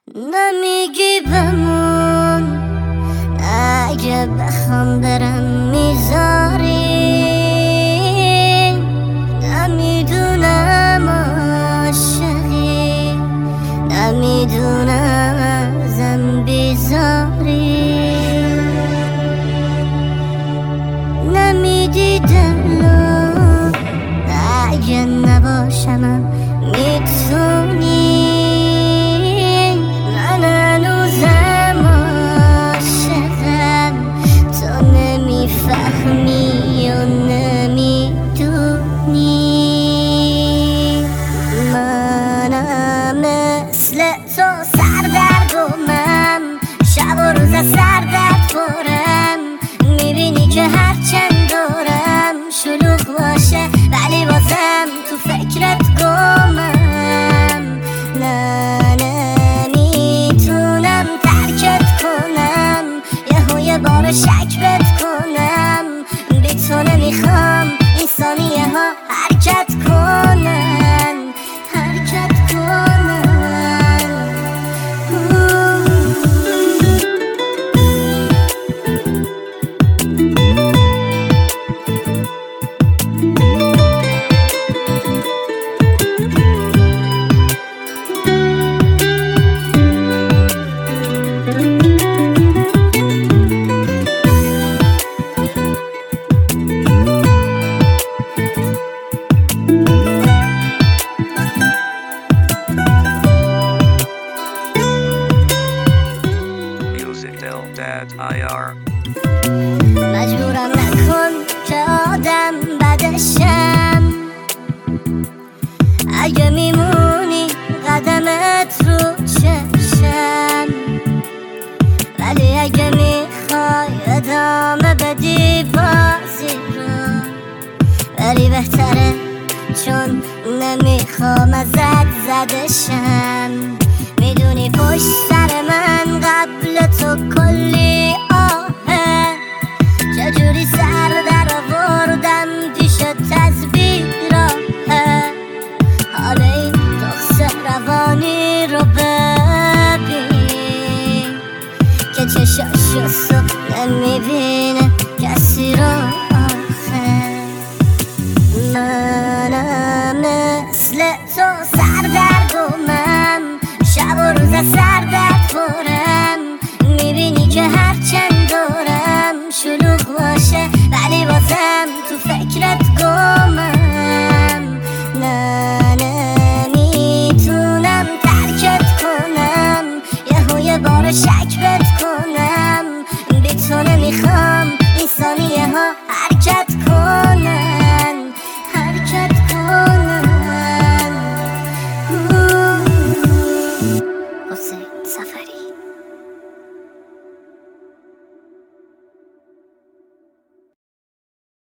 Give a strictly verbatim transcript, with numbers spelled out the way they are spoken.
نمیگی بمون، اگه بخوام برم میذاری. نمیدونم عاشقی، نمیدونم ازم بیزاری. نمیدی دلو، اگه نباشمم میتونی. من هنوزم عاشقم، تو نمیفهمی و نمیدونی. منم مثل تو سردرگمم، شب و روز سردرد خورم. میبینی که هرچند دورم شلوغ باشه ولی بازم تو فکرت گمم. نه نمیتونم ترکت کنم، یهو یه بار شک بت کنم. بی تو نمیخوام این ثانیه ها حرکت کنن، حرکت کنن. مجبورم نکن که آدم بدشم، اگه میمونی قدمت رو چشم. ولی اگه میخوای ادامه بدی بازی رو، ولی بهتره چون نمیخوام ازت زدشم. میدونی پشت سر من قبل تو کلی آهه، چجوری سر در آوردم پیشت تسبیح راهه. حالا این بغض روانی رو ببین که چشاشو صبح نمیبینه کسی رو آخه. منم مثل تو سردرگمم، شب و روز سردرد خورم. میبینی که هرچند دورم شلوغ باشه ولی بازم تو فکرت گمم. نه نمیتونم ترکت کنم، یهو یه بار شک بت کنم. بی تو نمیخوام این ثانیه ها حرکت کنم.